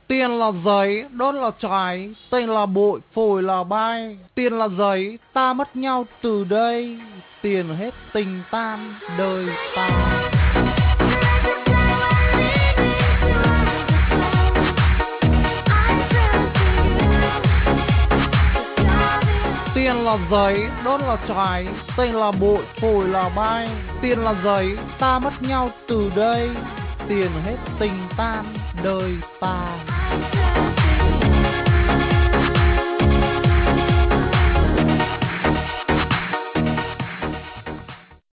Tiền là giấy, đốt là trái, tình là bụi, phổi là bay. Tiền là giấy, ta mất nhau từ đây. Tiền hết tình tan, đời ta. Tiền là giấy, đốt là trái, tình là bụi, phổi là bay. Tiền là giấy, ta mất nhau từ đây. Tiền hết tình tan, đời ta.